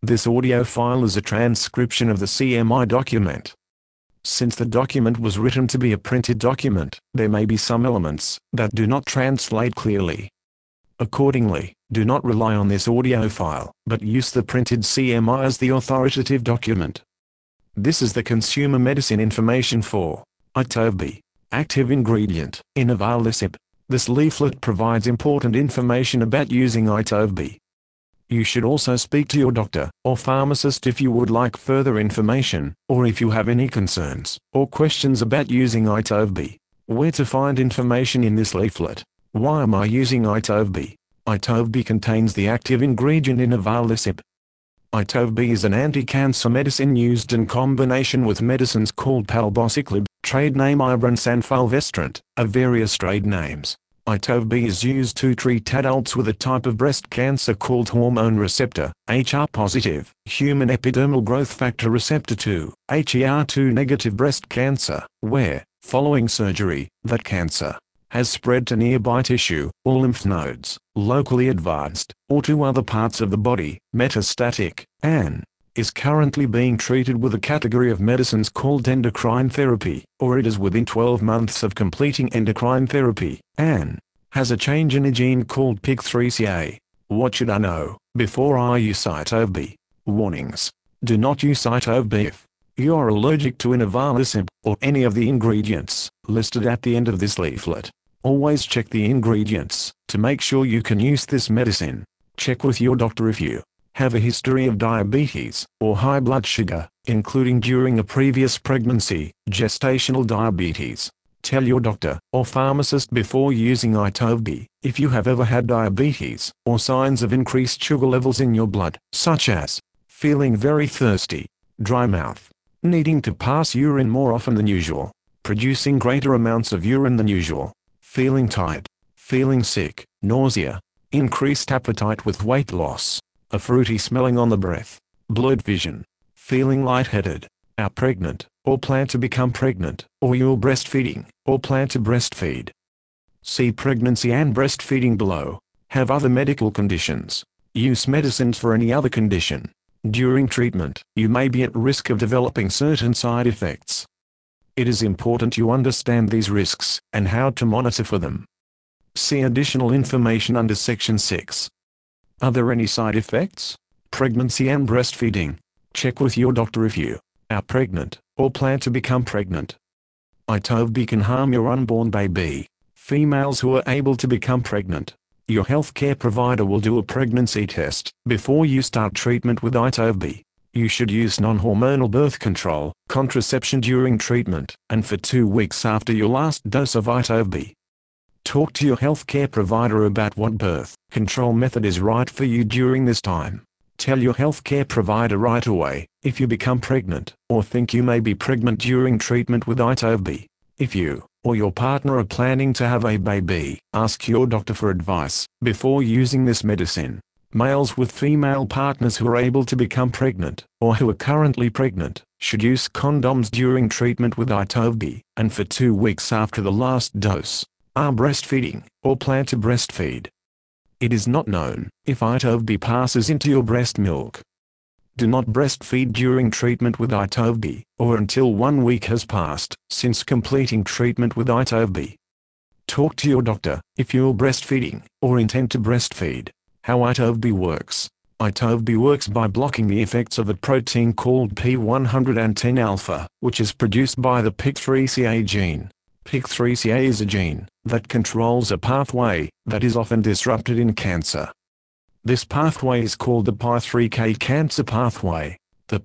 This audio file is a transcription of the CMI document. Since the document was written to be a printed document, there may be some elements that do not translate clearly. Accordingly, do not rely on this audio file, but use the printed CMI as the authoritative document. This is the consumer medicine information for Itovbe, active ingredient, inavolisib. This leaflet provides important information about using Itovbe. You should also speak to your doctor or pharmacist if you would like further information, or if you have any concerns or questions about using Itovbe. Where to find information in this leaflet? Why am I using Itovbe? Itovbe contains the active ingredient inavolisib. Itovbe is an anti-cancer medicine used in combination with medicines called palbociclib, trade name Ibrance and fulvestrant, of various trade names. Itovbe is used to treat adults with a type of breast cancer called hormone receptor, HR-positive, human epidermal growth factor receptor 2, HER2 negative breast cancer, where, following surgery, that cancer has spread to nearby tissue, or lymph nodes, locally advanced, or to other parts of the body, metastatic, and is currently being treated with a category of medicines called endocrine therapy, or it is within 12 months of completing endocrine therapy, and has a change in a gene called PIK3CA. What should I know before I use Itovbe? Warnings. Do not use Itovbe if you are allergic to inavolisib, or any of the ingredients listed at the end of this leaflet. Always check the ingredients to make sure you can use this medicine. Check with your doctor if you have a history of diabetes or high blood sugar, including during a previous pregnancy, gestational diabetes. Tell your doctor or pharmacist before using Itovbe if you have ever had diabetes or signs of increased sugar levels in your blood, such as feeling very thirsty, dry mouth, needing to pass urine more often than usual, producing greater amounts of urine than usual, feeling tired, feeling sick, nausea, increased appetite with weight loss, a fruity smelling on the breath, blurred vision, feeling lightheaded, are pregnant, or plan to become pregnant, or you're breastfeeding, or plan to breastfeed. See pregnancy and breastfeeding below. Have other medical conditions. Use medicines for any other condition. During treatment, you may be at risk of developing certain side effects. It is important you understand these risks, and how to monitor for them. See additional information under Section 6. Are there any side effects? Pregnancy and breastfeeding. Check with your doctor if you are pregnant, or plan to become pregnant. Itovbe can harm your unborn baby. Females who are able to become pregnant. Your healthcare provider will do a pregnancy test before you start treatment with Itovbe. You should use non-hormonal birth control, contraception during treatment, and for 2 weeks after your last dose of Itovbe. Talk to your healthcare provider about what birth control method is right for you during this time. Tell your healthcare provider right away if you become pregnant, or think you may be pregnant during treatment with Itovbe. If you or your partner are planning to have a baby, ask your doctor for advice before using this medicine. Males with female partners who are able to become pregnant, or who are currently pregnant, should use condoms during treatment with Itovbe, and for 2 weeks after the last dose, are breastfeeding, or plan to breastfeed. It is not known if Itovbe passes into your breast milk. Do not breastfeed during treatment with Itovbe, or until 1 week has passed since completing treatment with Itovbe. Talk to your doctor if you're breastfeeding, or intend to breastfeed. How Itovbe works. Itovbe works by blocking the effects of a protein called P110-alpha, which is produced by the PIK3CA gene. PIK3CA is a gene that controls a pathway that is often disrupted in cancer. This pathway is called the PI3K cancer pathway. The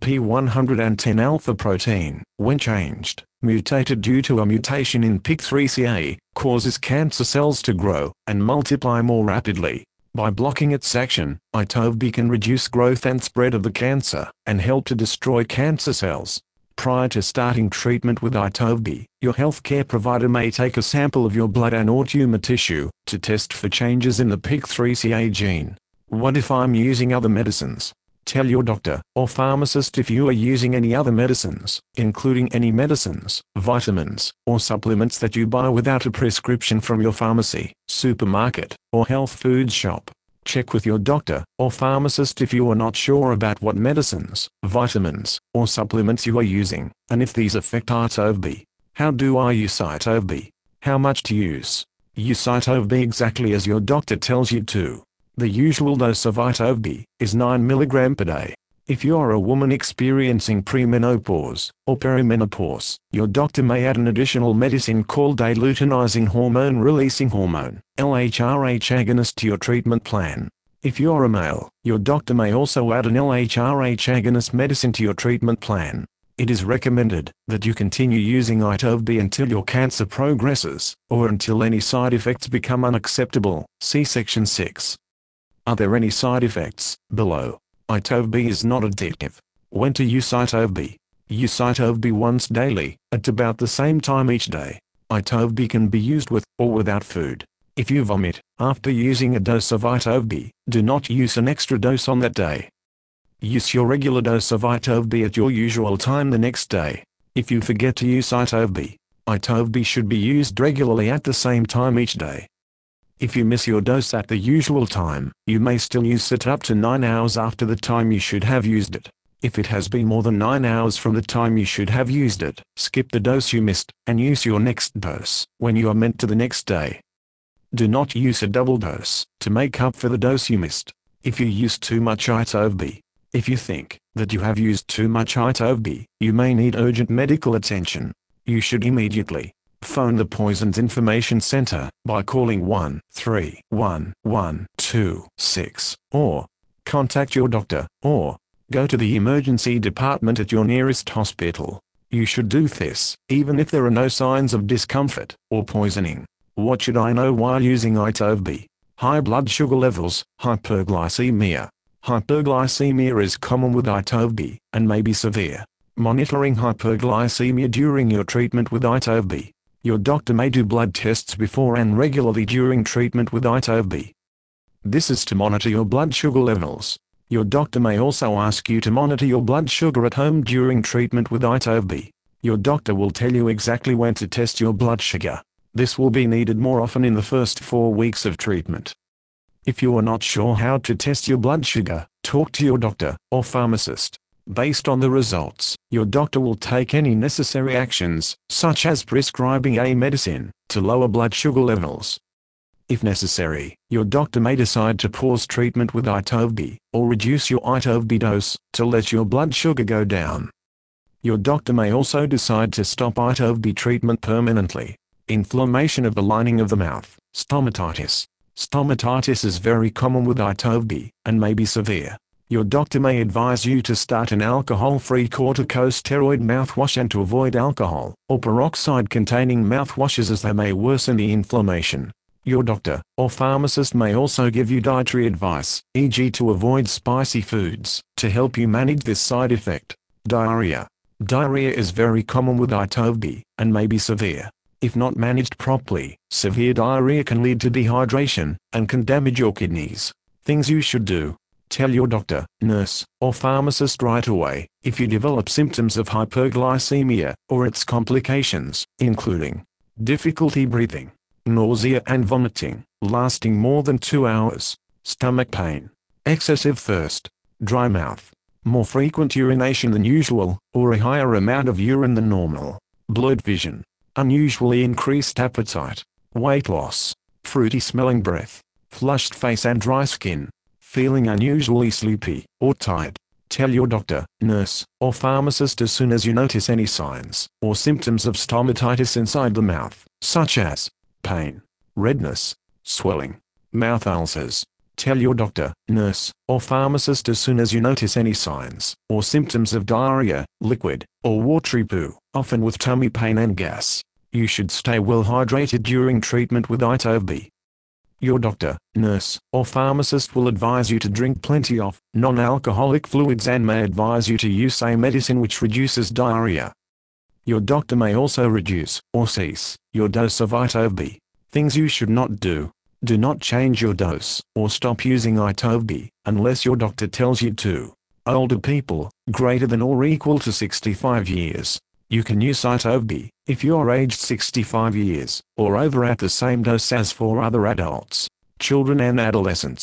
P110-alpha protein, when changed, mutated due to a mutation in PIK3CA, causes cancer cells to grow and multiply more rapidly. By blocking its action, Itovbe can reduce growth and spread of the cancer, and help to destroy cancer cells. Prior to starting treatment with Itovbe, your healthcare provider may take a sample of your blood and/or tumor tissue to test for changes in the PIK3CA gene. What if I'm using other medicines? Tell your doctor or pharmacist if you are using any other medicines, including any medicines, vitamins, or supplements that you buy without a prescription from your pharmacy, supermarket, or health food shop. Check with your doctor or pharmacist if you are not sure about what medicines, vitamins, or supplements you are using, and if these affect ARTOV-B. How do I use ARTOV-B? How much to use? Use ARTOV-B exactly as your doctor tells you to. The usual dose of ARTOV-B is 9 mg per day. If you are a woman experiencing premenopause or perimenopause, your doctor may add an additional medicine called a luteinizing hormone-releasing hormone, LHRH agonist to your treatment plan. If you are a male, your doctor may also add an LHRH agonist medicine to your treatment plan. It is recommended that you continue using ARTOV-B until your cancer progresses, or until any side effects become unacceptable. See Section 6. Are there any side effects? Below. ARTOV-B is not addictive. When to use ARTOV-B? Use ARTOV-B once daily, at about the same time each day. ARTOV-B can be used with or without food. If you vomit after using a dose of ARTOV-B, do not use an extra dose on that day. Use your regular dose of ARTOV-B at your usual time the next day. If you forget to use ARTOV-B, ARTOV-B should be used regularly at the same time each day. If you miss your dose at the usual time, you may still use it up to 9 hours after the time you should have used it. If it has been more than 9 hours from the time you should have used it, skip the dose you missed, and use your next dose when you are meant to the next day. Do not use a double dose to make up for the dose you missed. If you use too much ARTOV-B, if you think that you have used too much ARTOV-B, you may need urgent medical attention. You should immediately phone the Poisons Information Center by calling 1-311-26, or contact your doctor, or go to the emergency department at your nearest hospital. You should do this, even if there are no signs of discomfort or poisoning. What should I know while using ARTOV-B? High blood sugar levels, hyperglycemia. Hyperglycemia is common with ARTOV-B, and may be severe. Monitoring hyperglycemia during your treatment with ARTOV-B. Your doctor may do blood tests before and regularly during treatment with ARTOV-B. This is to monitor your blood sugar levels. Your doctor may also ask you to monitor your blood sugar at home during treatment with ARTOV-B. Your doctor will tell you exactly when to test your blood sugar. This will be needed more often in the first 4 weeks of treatment. If you are not sure how to test your blood sugar, talk to your doctor or pharmacist. Based on the results, your doctor will take any necessary actions, such as prescribing a medicine, to lower blood sugar levels. If necessary, your doctor may decide to pause treatment with ARTOV-B, or reduce your ARTOV-B dose, to let your blood sugar go down. Your doctor may also decide to stop ARTOV-B treatment permanently. Inflammation of the lining of the mouth, stomatitis. Stomatitis is very common with ARTOV-B, and may be severe. Your doctor may advise you to start an alcohol-free corticosteroid mouthwash and to avoid alcohol or peroxide-containing mouthwashes as they may worsen the inflammation. Your doctor or pharmacist may also give you dietary advice, e.g. to avoid spicy foods, to help you manage this side effect. Diarrhea. Diarrhea is very common with ARTOV-B, and may be severe. If not managed properly, severe diarrhea can lead to dehydration, and can damage your kidneys. Things you should do. Tell your doctor, nurse, or pharmacist right away if you develop symptoms of hyperglycemia or its complications, including difficulty breathing, nausea and vomiting, lasting more than 2 hours, stomach pain, excessive thirst, dry mouth, more frequent urination than usual, or a higher amount of urine than normal, blurred vision, unusually increased appetite, weight loss, fruity smelling breath, flushed face and dry skin, feeling unusually sleepy or tired. Tell your doctor, nurse, or pharmacist as soon as you notice any signs or symptoms of stomatitis inside the mouth, such as pain, redness, swelling, mouth ulcers. Tell your doctor, nurse, or pharmacist as soon as you notice any signs or symptoms of diarrhea, liquid, or watery poo, often with tummy pain and gas. You should stay well hydrated during treatment with ARTOV-B. Your doctor, nurse, or pharmacist will advise you to drink plenty of non-alcoholic fluids and may advise you to use a medicine which reduces diarrhea. Your doctor may also reduce or cease your dose of ARTOV-B. Things you should not do. Do not change your dose or stop using ARTOV-B unless your doctor tells you to. Older people, greater than or equal to 65 years. You can use ARTOV-B if you are aged 65 years or over at the same dose as for other adults, children and adolescents.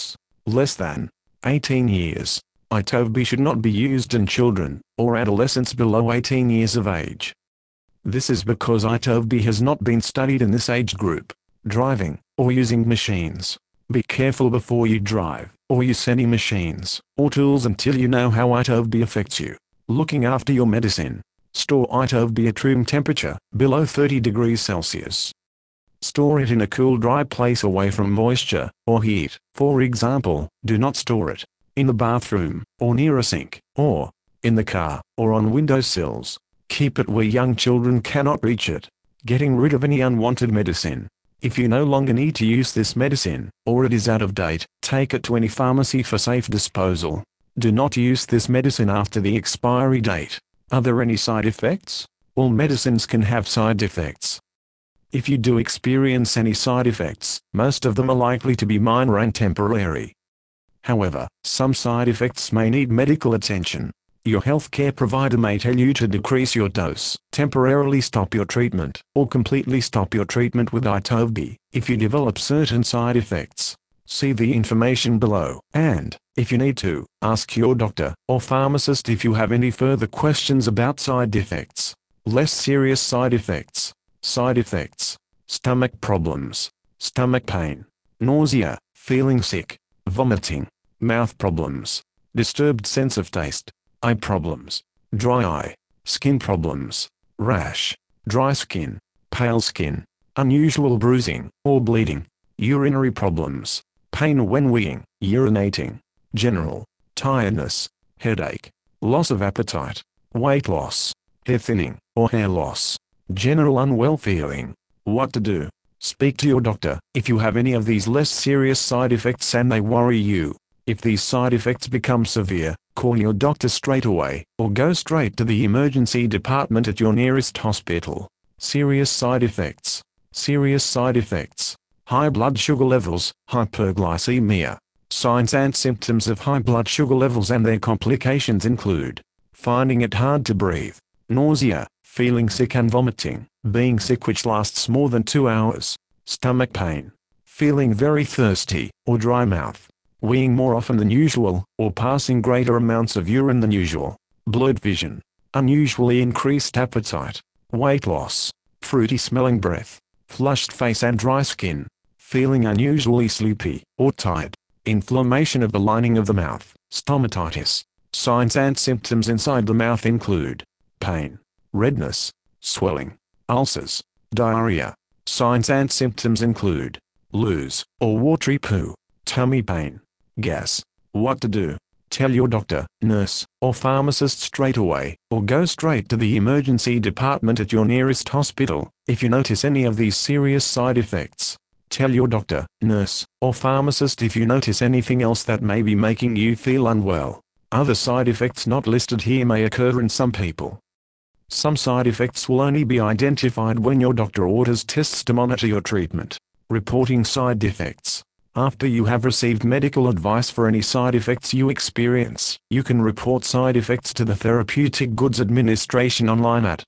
less than 18 years. Itovb should not be used in children or adolescents below 18 years of age. This is because Itovb has not been studied in this age group. Driving or using machines. Be careful before you drive or use any machines or tools until you know how Itovb affects you. Looking after your medicine. Store Itovb at room temperature, below 30 degrees Celsius. Store it in a cool, dry place away from moisture or heat. For example, do not store it in the bathroom, or near a sink, or in the car, or on windowsills. Keep it where young children cannot reach it. Getting rid of any unwanted medicine. If you no longer need to use this medicine, or it is out of date, take it to any pharmacy for safe disposal. Do not use this medicine after the expiry date. Are there any side effects? All medicines can have side effects. If you do experience any side effects, most of them are likely to be minor and temporary. However, some side effects may need medical attention. Your healthcare provider may tell you to decrease your dose, temporarily stop your treatment, or completely stop your treatment with Itovb if you develop certain side effects. See the information below, and, if you need to, ask your doctor or pharmacist if you have any further questions about side effects. Less serious side effects. Side effects: stomach problems, stomach pain, nausea, feeling sick, vomiting, mouth problems, disturbed sense of taste, eye problems, dry eye, skin problems, rash, dry skin, pale skin, unusual bruising or bleeding, urinary problems, pain when weeing, urinating, general tiredness, headache, loss of appetite, weight loss, hair thinning or hair loss, general unwell feeling. What to do? Speak to your doctor if you have any of these less serious side effects and they worry you. If these side effects become severe, call your doctor straight away, or go straight to the emergency department at your nearest hospital. Serious side effects. Serious side effects: high blood sugar levels, hyperglycemia. Signs and symptoms of high blood sugar levels and their complications include finding it hard to breathe, nausea, feeling sick and vomiting, being sick which lasts more than 2 hours, stomach pain, feeling very thirsty or dry mouth, weeing more often than usual or passing greater amounts of urine than usual, blurred vision, unusually increased appetite, weight loss, fruity smelling breath, flushed face and dry skin, feeling unusually sleepy or tired, inflammation of the lining of the mouth, stomatitis. Signs and symptoms inside the mouth include pain, redness, swelling, ulcers, diarrhea. Signs and symptoms include loose or watery poo, tummy pain, gas. What to do? Tell your doctor, nurse, or pharmacist straight away, or go straight to the emergency department at your nearest hospital if you notice any of these serious side effects. Tell your doctor, nurse, or pharmacist if you notice anything else that may be making you feel unwell. Other side effects not listed here may occur in some people. Some side effects will only be identified when your doctor orders tests to monitor your treatment. Reporting side effects. After you have received medical advice for any side effects you experience, you can report side effects to the Therapeutic Goods Administration online at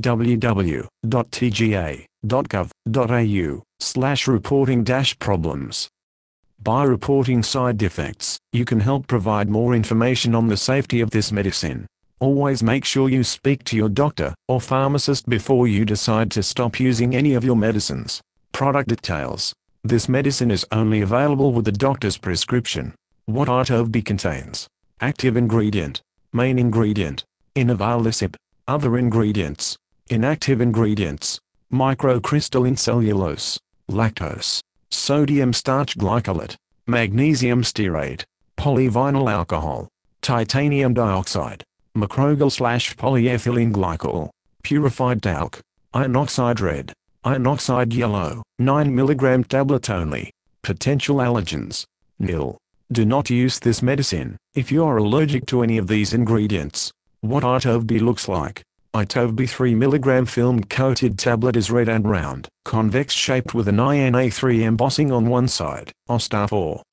www.tga.gov.au/reporting-problems. By reporting side effects, you can help provide more information on the safety of this medicine. Always make sure you speak to your doctor or pharmacist before you decide to stop using any of your medicines. Product details. This medicine is only available with the doctor's prescription. What Itovb contains. Active ingredient. Main ingredient. Inavolisib. Other ingredients. Inactive ingredients. Microcrystalline cellulose. Lactose. Sodium starch glycolate. Magnesium stearate. Polyvinyl alcohol. Titanium dioxide. Macrogyl/polyethylene glycol. Purified talc. Iron oxide red. Iron oxide yellow. 9 mg tablet only. Potential allergens. Nil. Do not use this medicine if you are allergic to any of these ingredients. What Itovb looks like. Itovb 3 mg film-coated tablet is red and round, convex shaped with an INA3 embossing on one side. OSTAR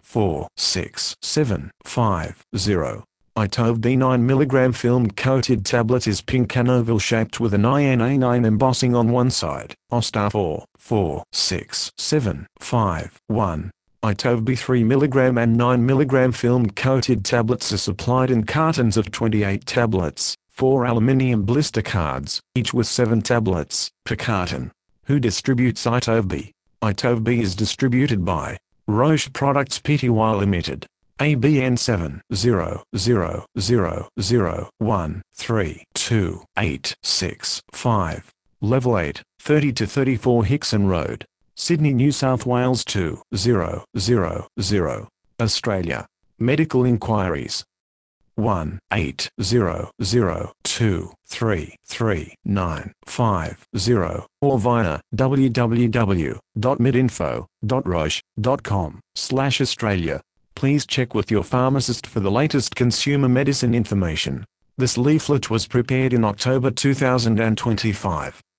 44675. Itovb 9 mg film-coated tablet is pink and oval shaped with an INA9 embossing on one side. OSTAR 44675. Itovbe 3 mg and 9 mg film-coated tablets are supplied in cartons of 28 tablets, 4 aluminium blister cards, each with 7 tablets per carton. Who distributes Itovbe? Itovbe is distributed by Roche Products Pty Limited. ABN 70000132865. Level 8, 30 to 34 Hickson Road, Sydney, New South Wales 20000. Australia. Medical inquiries 1-8002333950 or via www.medinfo.roche.com/Australia. Please check with your pharmacist for the latest consumer medicine information. This leaflet was prepared in October 2025.